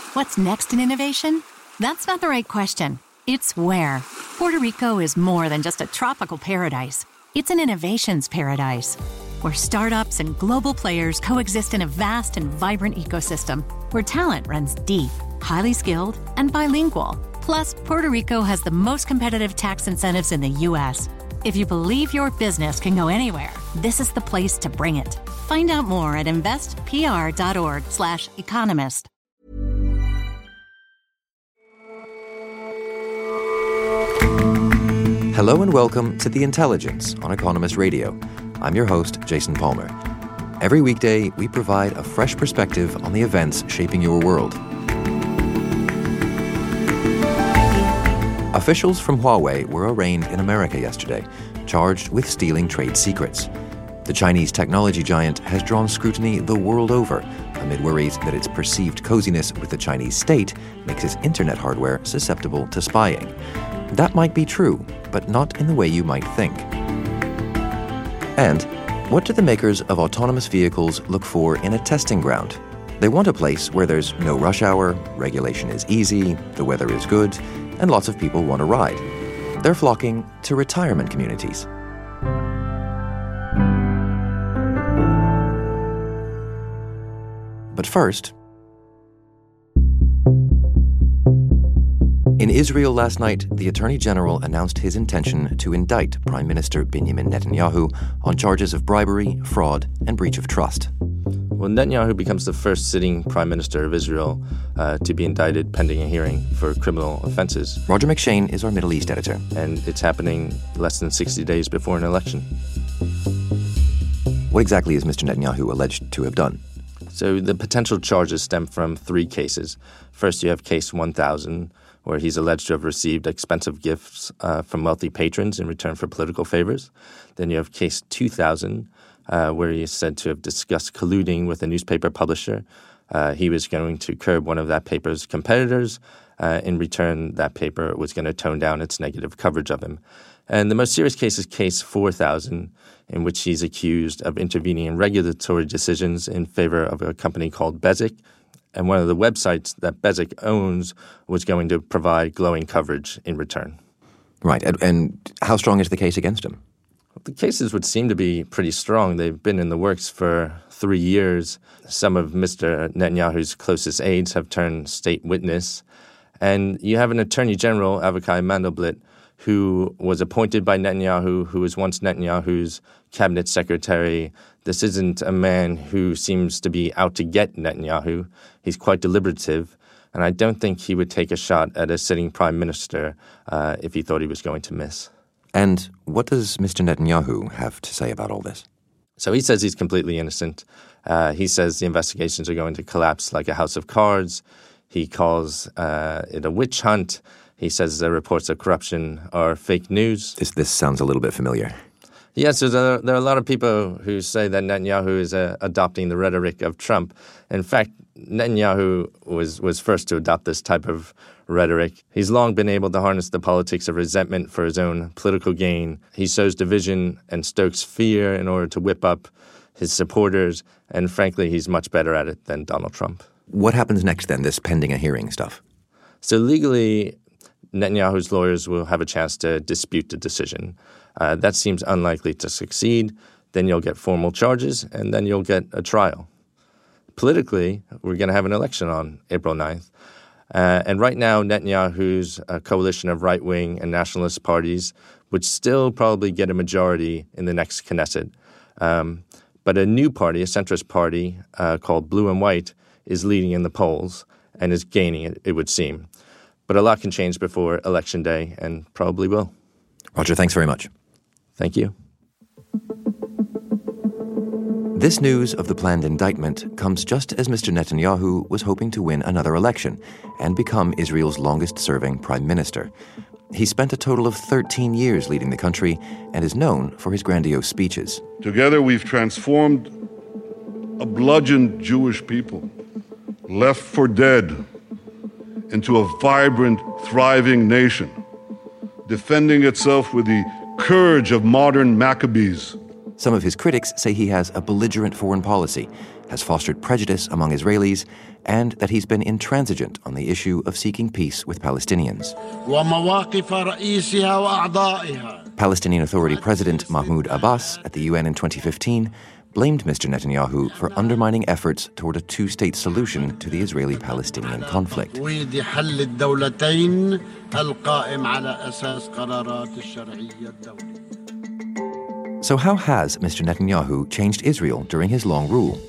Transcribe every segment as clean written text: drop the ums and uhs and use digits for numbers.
What's next in innovation? That's not the right question. It's where. Puerto Rico is more than just a tropical paradise. It's an innovations paradise, where startups and global players coexist in a vast and vibrant ecosystem, where talent runs deep, highly skilled, and bilingual. Plus, Puerto Rico has the most competitive tax incentives in the U.S. If you believe your business can go anywhere, this is the place to bring it. Find out more at investpr.org/economist. Hello and welcome to The Intelligence on Economist Radio. I'm your host, Jason Palmer. Every weekday, we provide a fresh perspective on the events shaping your world. Officials from Huawei were arraigned in America yesterday, charged with stealing trade secrets. The Chinese technology giant has drawn scrutiny the world over, amid worries that its perceived coziness with the Chinese state makes its internet hardware susceptible to spying. That might be true, but not in the way you might think. And what do the makers of autonomous vehicles look for in a testing ground? They want a place where there's no rush hour, regulation is easy, the weather is good, and lots of people want to ride. They're flocking to retirement communities. But first, in Israel last night, the Attorney General announced his intention to indict Prime Minister Benjamin Netanyahu on charges of bribery, fraud, and breach of trust. Well, Netanyahu becomes the first sitting Prime Minister of Israel to be indicted pending a hearing for criminal offenses. Roger McShane is our Middle East editor. And it's happening less than 60 days before an election. What exactly is Mr. Netanyahu alleged to have done? So the potential charges stem from three cases. First, you have case 1000, where he's alleged to have received expensive gifts from wealthy patrons in return for political favors. Then you have case 2000, where he is said to have discussed colluding with a newspaper publisher. He was going to curb one of that paper's competitors. In return, that paper was going to tone down its negative coverage of him. And the most serious case is case 4000, in which he's accused of intervening in regulatory decisions in favor of a company called Bezeq. And one of the websites that Bezeq owns was going to provide glowing coverage in return. Right. And how strong is the case against him? The cases would seem to be pretty strong. They've been in the works for 3 years. Some of Mr. Netanyahu's closest aides have turned state witness. And you have an Attorney General, Avichai Mandelblit, who was appointed by Netanyahu, who was once Netanyahu's cabinet secretary. This isn't a man who seems to be out to get Netanyahu. He's quite deliberative, and I don't think he would take a shot at a sitting prime minister if he thought he was going to miss. And what does Mr. Netanyahu have to say about all this? So he says he's completely innocent. He says the investigations are going to collapse like a house of cards. He calls it a witch hunt. He says the reports of corruption are fake news. This sounds a little bit familiar. Yes, there are a lot of people who say that Netanyahu is adopting the rhetoric of Trump. In fact, Netanyahu was first to adopt this type of rhetoric. He's long been able to harness the politics of resentment for his own political gain. He sows division and stokes fear in order to whip up his supporters, and frankly, he's much better at it than Donald Trump. What happens next then, this pending a hearing stuff? So legally, Netanyahu's lawyers will have a chance to dispute the decision. That seems unlikely to succeed. Then you'll get formal charges, and then you'll get a trial. Politically, we're going to have an election on April 9th. And right now, Netanyahu's coalition of right-wing and nationalist parties would still probably get a majority in the next Knesset. But a new party, a centrist party called Blue and White, is leading in the polls and is gaining, it would seem. But a lot can change before Election Day, and probably will. Roger, thanks very much. Thank you. This news of the planned indictment comes just as Mr. Netanyahu was hoping to win another election and become Israel's longest-serving prime minister. He spent a total of 13 years leading the country and is known for his grandiose speeches. Together we've transformed a bludgeoned Jewish people, left for dead, into a vibrant, thriving nation, defending itself with the courage of modern Maccabees. Some of his critics say he has a belligerent foreign policy has fostered prejudice among Israelis, and that he's been intransigent on the issue of seeking peace with Palestinians. Palestinian Authority President Mahmoud Abbas at the UN in 2015 blamed Mr. Netanyahu for undermining efforts toward a two-state solution to the Israeli-Palestinian conflict. So how has Mr. Netanyahu changed Israel during his long rule?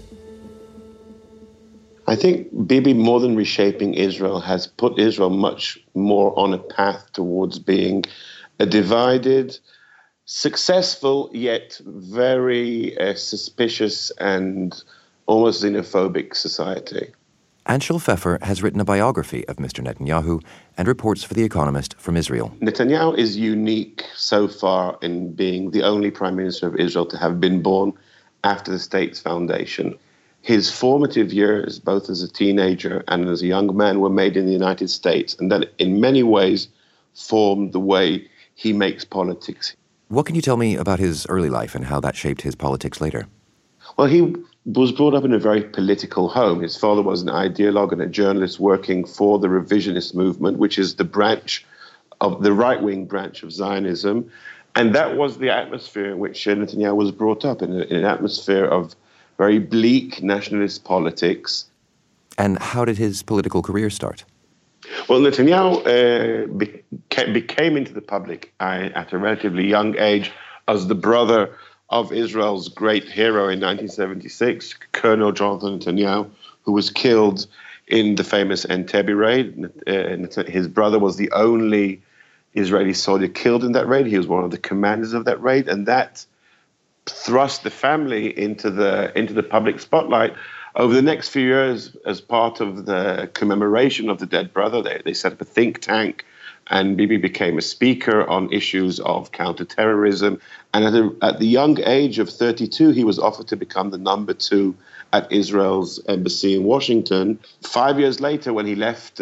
I think Bibi, more than reshaping Israel, has put Israel much more on a path towards being a divided, successful, yet very suspicious and almost xenophobic society. Anshel Pfeffer has written a biography of Mr. Netanyahu and reports for The Economist from Israel. Netanyahu is unique so far in being the only prime minister of Israel to have been born after the state's foundation. His formative years, both as a teenager and as a young man, were made in the United States, and that in many ways formed the way he makes politics. What can you tell me about his early life and how that shaped his politics later? Well, he was brought up in a very political home. His father was an ideologue and a journalist working for the revisionist movement, which is the branch of the right-wing branch of Zionism. And that was the atmosphere in which Netanyahu was brought up, in an atmosphere of very bleak nationalist politics. And how did his political career start? Well, Netanyahu became into the public eye at a relatively young age as the brother of Israel's great hero in 1976, Colonel Jonathan Netanyahu, who was killed in the famous Entebbe raid. His brother was the only Israeli soldier killed in that raid. He was one of the commanders of that raid, and that thrust the family into the public spotlight. Over the next few years, as part of the commemoration of the dead brother, they set up a think tank, and Bibi became a speaker on issues of counterterrorism. And at the young age of 32, he was offered to become the number 2 at Israel's embassy in Washington. 5 years later, when he left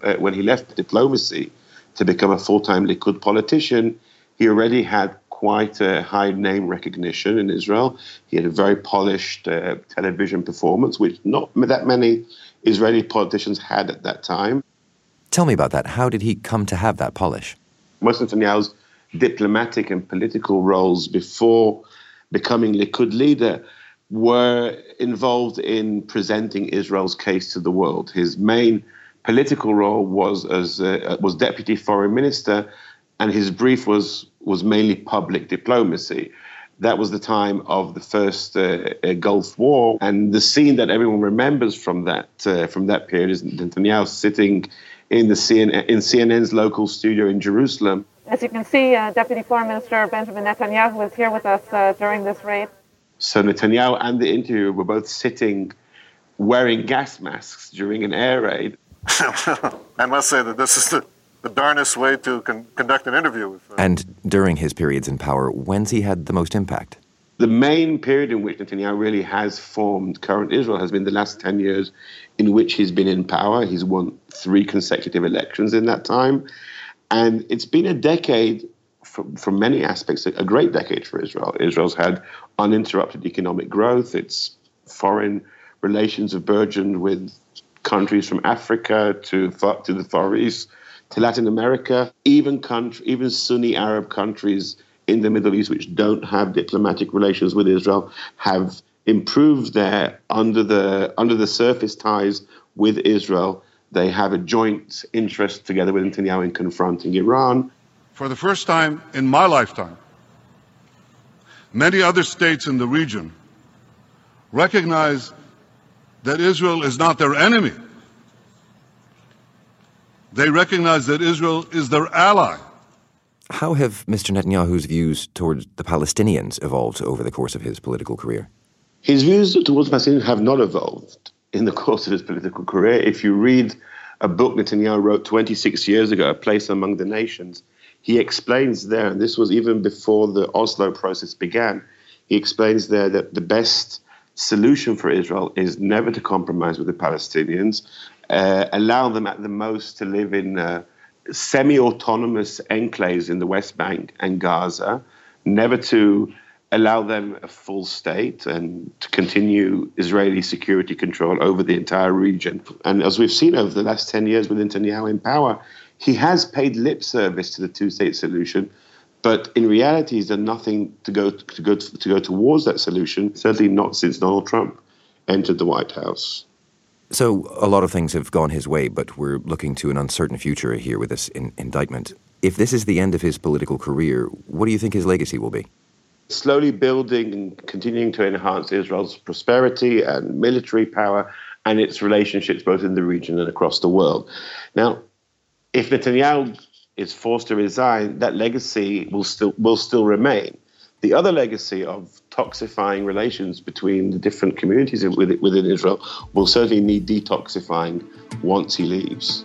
diplomacy to become a full-time Likud politician, he already had quite a high name recognition in Israel. He had a very polished television performance, which not that many Israeli politicians had at that time. Tell me about that. How did he come to have that polish? Most of Netanyahu's diplomatic and political roles before becoming Likud leader were involved in presenting Israel's case to the world. His main political role was was deputy foreign minister, and his brief was mainly public diplomacy. That was the time of the first Gulf War, and the scene that everyone remembers from that period is Netanyahu sitting in CNN's local studio in Jerusalem. As you can see, Deputy Foreign Minister Benjamin Netanyahu was here with us during this raid. So Netanyahu and the interviewer were both sitting wearing gas masks during an air raid. I must say that this is the darnest way to conduct an interview. And during his periods in power, when's he had the most impact? The main period in which Netanyahu really has formed current Israel has been the last 10 years in which he's been in power. He's won 3 consecutive elections in that time. And it's been a decade, from many aspects, a great decade for Israel. Israel's had uninterrupted economic growth. Its foreign relations have burgeoned with countries from Africa to the Far East, to Latin America, even Sunni Arab countries in the Middle East which don't have diplomatic relations with Israel have improved their under the surface ties with Israel. They have a joint interest together with Netanyahu in confronting Iran. For the first time in my lifetime, many other states in the region recognize that Israel is not their enemy. They recognize that Israel is their ally. How have Mr. Netanyahu's views towards the Palestinians evolved over the course of his political career? His views towards Palestinians have not evolved in the course of his political career. If you read a book Netanyahu wrote 26 years ago, A Place Among the Nations, he explains there, and this was even before the Oslo process began, he explains there that the best solution for Israel is never to compromise with the Palestinians, allow them at the most to live in semi-autonomous enclaves in the West Bank and Gaza, never to allow them a full state and to continue Israeli security control over the entire region. And as we've seen over the last 10 years with Netanyahu in power, he has paid lip service to the two-state solution, but in reality, he's done nothing to go towards that solution, certainly not since Donald Trump entered the White House. So a lot of things have gone his way, but we're looking to an uncertain future here with this indictment. If this is the end of his political career, what do you think his legacy will be? Slowly building and continuing to enhance Israel's prosperity and military power and its relationships both in the region and across the world. Now, if Netanyahu is forced to resign, that legacy will still remain. The other legacy of toxifying relations between the different communities within Israel will certainly need detoxifying once he leaves.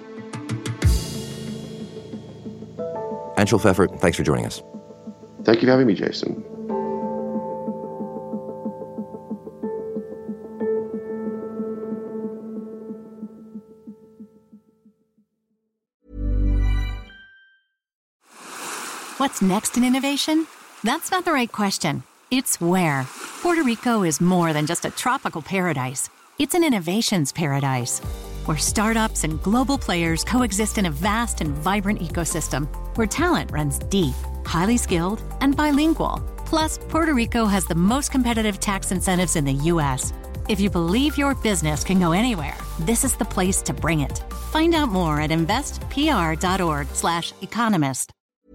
Anshel Pfeffer, thanks for joining us. Thank you for having me, Jason. What's next in innovation? That's not the right question. It's where. Puerto Rico is more than just a tropical paradise. It's an innovations paradise, where startups and global players coexist in a vast and vibrant ecosystem, where talent runs deep, highly skilled, and bilingual. Plus, Puerto Rico has the most competitive tax incentives in the U.S. If you believe your business can go anywhere, this is the place to bring it. Find out more at investpr.org/economist.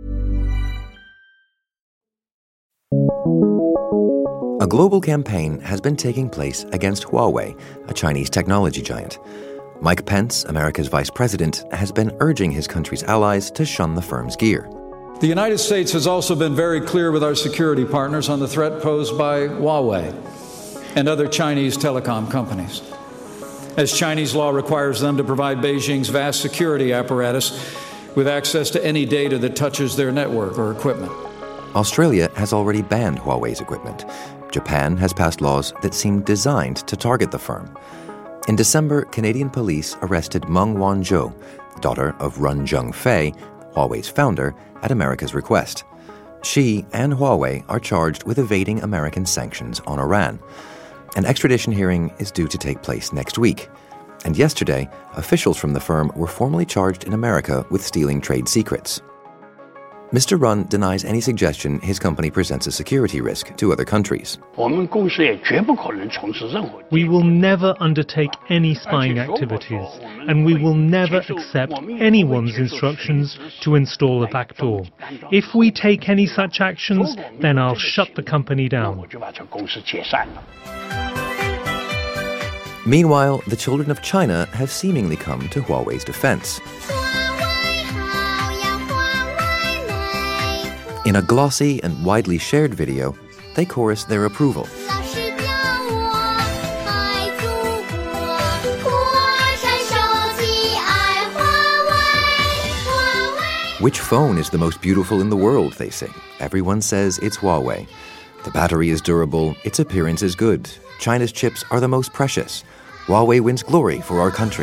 A global campaign has been taking place against Huawei, a Chinese technology giant. Mike Pence, America's vice president, has been urging his country's allies to shun the firm's gear. The United States has also been very clear with our security partners on the threat posed by Huawei and other Chinese telecom companies, as Chinese law requires them to provide Beijing's vast security apparatus with access to any data that touches their network or equipment. Australia has already banned Huawei's equipment. Japan has passed laws that seem designed to target the firm. In December, Canadian police arrested Meng Wanzhou, daughter of Run Zhengfei, Huawei's founder, at America's request. She and Huawei are charged with evading American sanctions on Iran. An extradition hearing is due to take place next week. And yesterday, officials from the firm were formally charged in America with stealing trade secrets. Mr. Run denies any suggestion his company presents a security risk to other countries. We will never undertake any spying activities, and we will never accept anyone's instructions to install a backdoor. If we take any such actions, then I'll shut the company down. Meanwhile, the children of China have seemingly come to Huawei's defense. In a glossy and widely shared video, they chorus their approval. Which phone is the most beautiful in the world, they sing. Everyone says it's Huawei. The battery is durable, its appearance is good. China's chips are the most precious. Huawei wins glory for our country.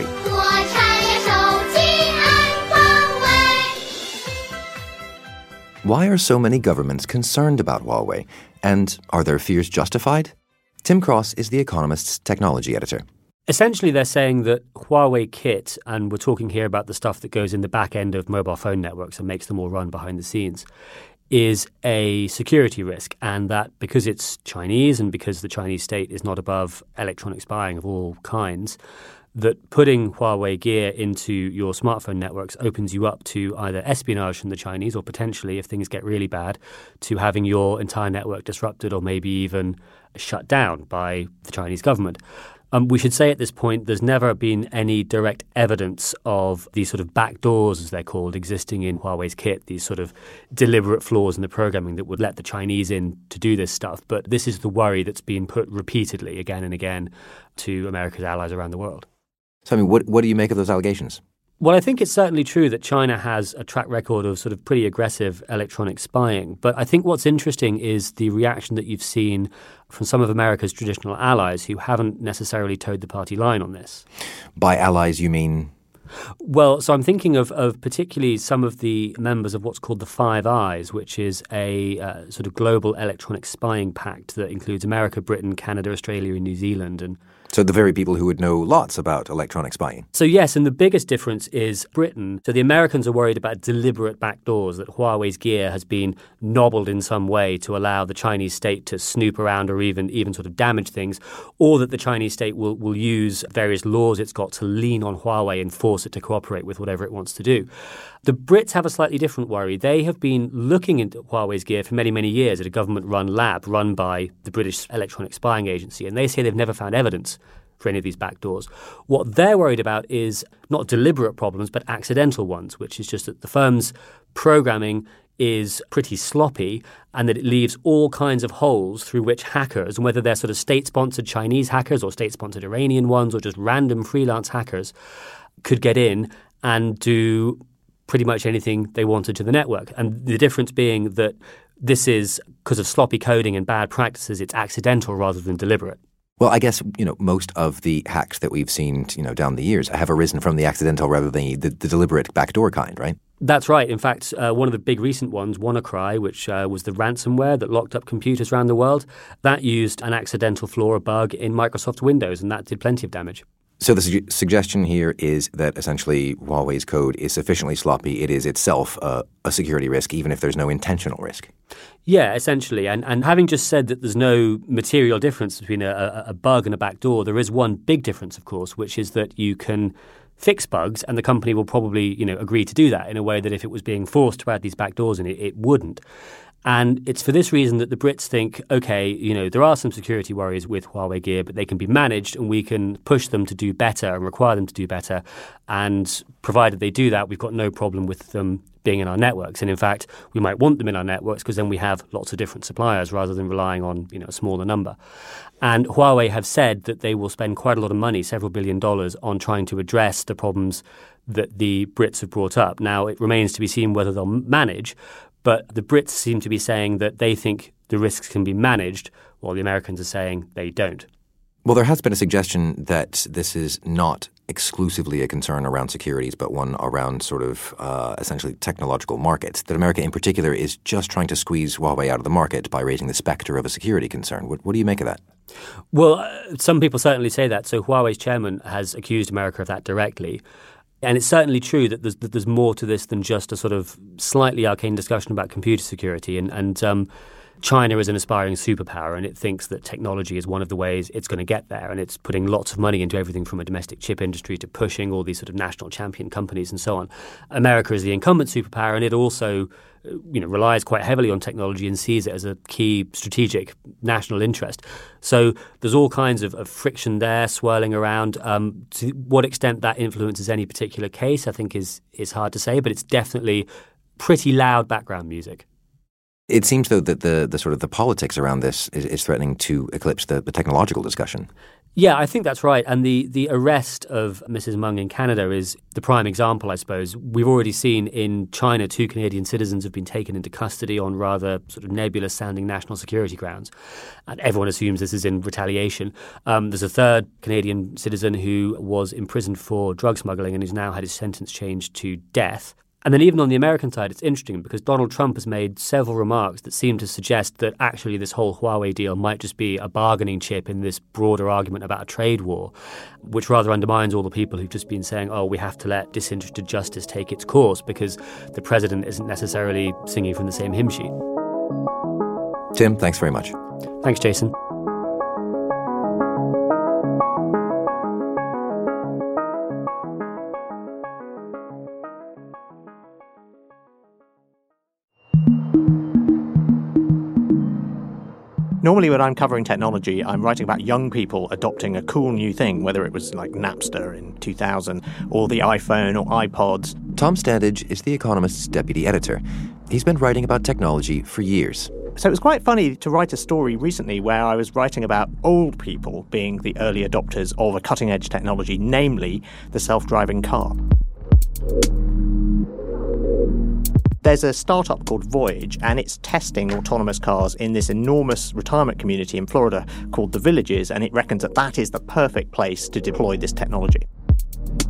Why are so many governments concerned about Huawei? And are their fears justified? Tim Cross is The Economist's technology editor. Essentially, they're saying that Huawei kit, and we're talking here about the stuff that goes in the back end of mobile phone networks and makes them all run behind the scenes, is a security risk, and that because it's Chinese and because the Chinese state is not above electronic spying of all kinds, that putting Huawei gear into your smartphone networks opens you up to either espionage from the Chinese or potentially, if things get really bad, to having your entire network disrupted or maybe even shut down by the Chinese government. We should say at this point there's never been any direct evidence of these sort of backdoors, as they're called, existing in Huawei's kit, these sort of deliberate flaws in the programming that would let the Chinese in to do this stuff. But this is the worry that's been put repeatedly again and again to America's allies around the world. So, I mean, what do you make of those allegations? Well, I think it's certainly true that China has a track record of sort of pretty aggressive electronic spying. But I think what's interesting is the reaction that you've seen from some of America's traditional allies who haven't necessarily towed the party line on this. By allies, you mean? Well, so I'm thinking of particularly some of the members of what's called the Five Eyes, which is a sort of global electronic spying pact that includes America, Britain, Canada, Australia, and New Zealand. And so the very people who would know lots about electronic spying. So yes, and the biggest difference is Britain. So the Americans are worried about deliberate backdoors, that Huawei's gear has been nobbled in some way to allow the Chinese state to snoop around or even sort of damage things, or that the Chinese state will use various laws it's got to lean on Huawei and force it to cooperate with whatever it wants to do. The Brits have a slightly different worry. They have been looking into Huawei's gear for many, many years at a government-run lab run by the British Electronic Spying Agency, and they say they've never found evidence for any of these backdoors. What they're worried about is not deliberate problems, but accidental ones, which is just that the firm's programming is pretty sloppy and that it leaves all kinds of holes through which hackers, and whether they're sort of state-sponsored Chinese hackers or state-sponsored Iranian ones or just random freelance hackers, could get in and do pretty much anything they wanted to the network. And the difference being that this is, because of sloppy coding and bad practices, it's accidental rather than deliberate. Well, I guess, most of the hacks that we've seen, down the years have arisen from the accidental rather than the deliberate backdoor kind, right? That's right. In fact, one of the big recent ones, WannaCry, which was the ransomware that locked up computers around the world, that used an accidental flaw or bug in Microsoft Windows, and that did plenty of damage. So the suggestion here is that essentially Huawei's code is sufficiently sloppy. It is itself a security risk, even if there's no intentional risk. Yeah, essentially. And having just said that there's no material difference between a bug and a backdoor, there is one big difference, of course, which is that you can fix bugs, and the company will probably, agree to do that in a way that if it was being forced to add these backdoors in it wouldn't. And it's for this reason that the Brits think, okay, there are some security worries with Huawei gear, but they can be managed and we can push them to do better and require them to do better. And provided they do that, we've got no problem with them being in our networks. And in fact, we might want them in our networks because then we have lots of different suppliers rather than relying on, a smaller number. And Huawei have said that they will spend quite a lot of money, several $1 billion, on trying to address the problems that the Brits have brought up. Now, it remains to be seen whether they'll manage. But the Brits seem to be saying that they think the risks can be managed, while the Americans are saying they don't. Well, there has been a suggestion that this is not exclusively a concern around securities, but one around sort of essentially technological markets, that America in particular is just trying to squeeze Huawei out of the market by raising the specter of a security concern. What do you make of that? Well, some people certainly say that. So Huawei's chairman has accused America of that directly. And it's certainly true that there's more to this than just a sort of slightly arcane discussion about computer security. And China is an aspiring superpower, and it thinks that technology is one of the ways it's going to get there. And it's putting lots of money into everything from a domestic chip industry to pushing all these sort of national champion companies and so on. America is the incumbent superpower, and it also relies quite heavily on technology and sees it as a key strategic national interest. So there's all kinds of friction there swirling around. To what extent that influences any particular case, I think is hard to say, but it's definitely pretty loud background music. It seems, though, that the sort of the politics around this is threatening to eclipse the technological discussion. Yeah, I think that's right. And the arrest of Mrs. Meng in Canada is the prime example, I suppose. We've already seen in China 2 Canadian citizens have been taken into custody on rather sort of nebulous-sounding national security grounds. And everyone assumes this is in retaliation. There's a third Canadian citizen who was imprisoned for drug smuggling and who's now had his sentence changed to death. And then even on the American side, it's interesting because Donald Trump has made several remarks that seem to suggest that actually this whole Huawei deal might just be a bargaining chip in this broader argument about a trade war, which rather undermines all the people who've just been saying, we have to let disinterested justice take its course because the president isn't necessarily singing from the same hymn sheet. Tim, thanks very much. Thanks, Jason. Normally when I'm covering technology, I'm writing about young people adopting a cool new thing, whether it was like Napster in 2000 or the iPhone or iPods. Tom Standage is The Economist's deputy editor. He's been writing about technology for years. So it was quite funny to write a story recently where I was writing about old people being the early adopters of a cutting-edge technology, namely the self-driving car. There's a startup called Voyage, and it's testing autonomous cars in this enormous retirement community in Florida called The Villages, and it reckons that is the perfect place to deploy this technology.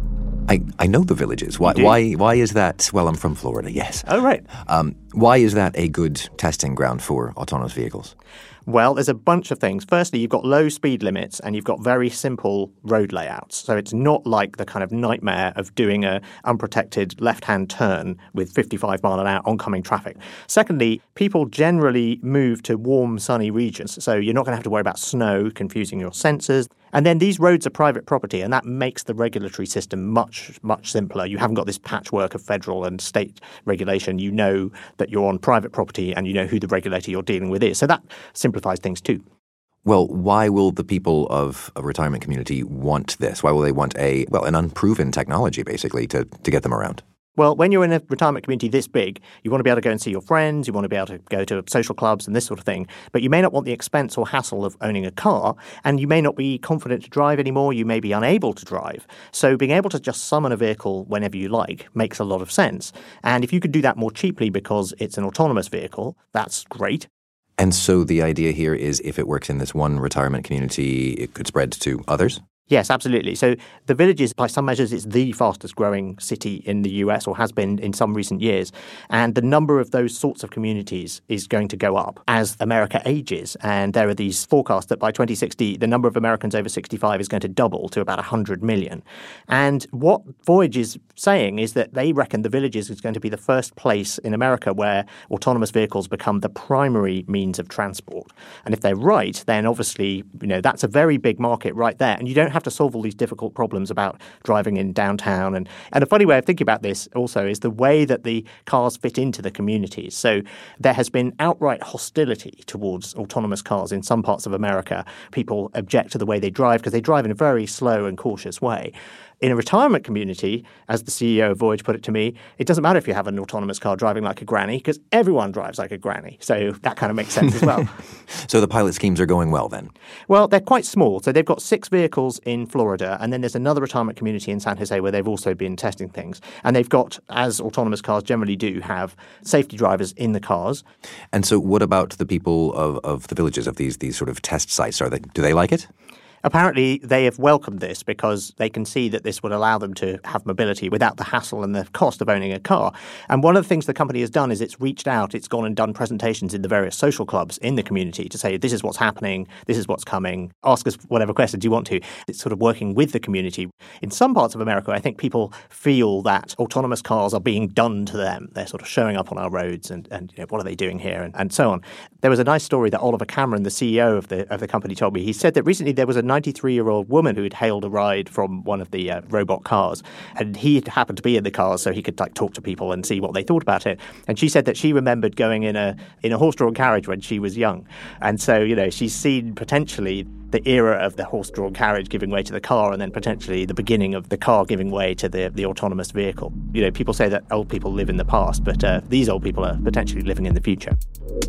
I know the Villages. Why is that? Well, I'm from Florida, yes. Oh, right. Why is that a good testing ground for autonomous vehicles? Well, there's a bunch of things. Firstly, you've got low speed limits and you've got very simple road layouts. So it's not like the kind of nightmare of doing an unprotected left-hand turn with 55 mile an hour oncoming traffic. Secondly, people generally move to warm, sunny regions. So you're not going to have to worry about snow confusing your sensors. And then these roads are private property, and that makes the regulatory system much, much simpler. You haven't got this patchwork of federal and state regulation. You know that you're on private property and you know who the regulator you're dealing with is. So that simplifies things too. Well, why will the people of a retirement community want this? Why will they want an unproven technology, basically, to get them around? Well, when you're in a retirement community this big, you want to be able to go and see your friends, you want to be able to go to social clubs and this sort of thing, but you may not want the expense or hassle of owning a car, and you may not be confident to drive anymore, you may be unable to drive. So being able to just summon a vehicle whenever you like makes a lot of sense. And if you could do that more cheaply because it's an autonomous vehicle, that's great. And so the idea here is if it works in this one retirement community, it could spread to others? Yes, absolutely. So the Villages, by some measures, it's the fastest growing city in the US, or has been in some recent years. And the number of those sorts of communities is going to go up as America ages. And there are these forecasts that by 2060, the number of Americans over 65 is going to double to about 100 million. And what Voyage is saying is that they reckon the Villages is going to be the first place in America where autonomous vehicles become the primary means of transport. And if they're right, then obviously, that's a very big market right there. And you don't have to solve all these difficult problems about driving in downtown. And a funny way of thinking about this also is the way that the cars fit into the communities. So there has been outright hostility towards autonomous cars in some parts of America. People object to the way they drive because they drive in a very slow and cautious way. In a retirement community, as the CEO of Voyage put it to me, it doesn't matter if you have an autonomous car driving like a granny because everyone drives like a granny. So that kind of makes sense as well. So the pilot schemes are going well then? Well, they're quite small. So they've got 6 vehicles in Florida, and then there's another retirement community in San Jose where they've also been testing things. And they've got, as autonomous cars generally do, have safety drivers in the cars. And so what about the people of the Villages, of these sort of test sites? Do they like it? Apparently, they have welcomed this because they can see that this would allow them to have mobility without the hassle and the cost of owning a car. And one of the things the company has done is it's reached out, it's gone and done presentations in the various social clubs in the community to say, this is what's happening, this is what's coming, ask us whatever questions you want to. It's sort of working with the community. In some parts of America, I think people feel that autonomous cars are being done to them. They're sort of showing up on our roads and what are they doing here and so on. There was a nice story that Oliver Cameron, the CEO of the company, told me. He said that recently there was a 93-year-old woman who had hailed a ride from one of the robot cars, and he happened to be in the car so he could talk to people and see what they thought about it. And she said that she remembered going in a horse-drawn carriage when she was young, and so she's seen potentially the era of the horse-drawn carriage giving way to the car, and then potentially the beginning of the car giving way to the autonomous vehicle. People say that old people live in the past, but these old people are potentially living in the future.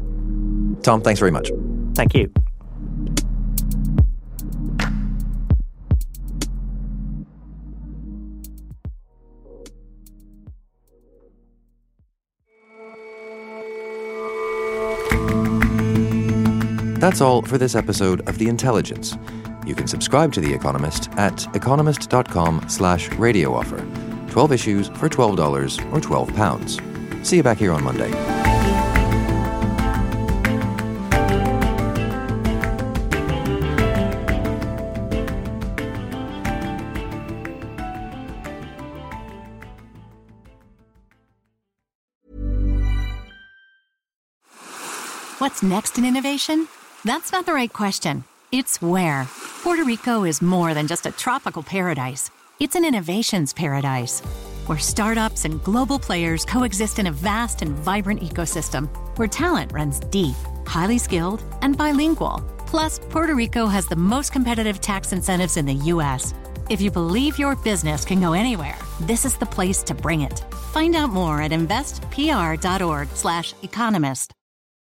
Tom, thanks very much. Thank you. That's all for this episode of The Intelligence. You can subscribe to The Economist at economist.com/radio offer. 12 issues for $12 or £12. See you back here on Monday. What's next in innovation? That's not the right question. It's where. Puerto Rico is more than just a tropical paradise. It's an innovations paradise, where startups and global players coexist in a vast and vibrant ecosystem, where talent runs deep, highly skilled, and bilingual. Plus, Puerto Rico has the most competitive tax incentives in the U.S. If you believe your business can go anywhere, this is the place to bring it. Find out more at investpr.org/economist.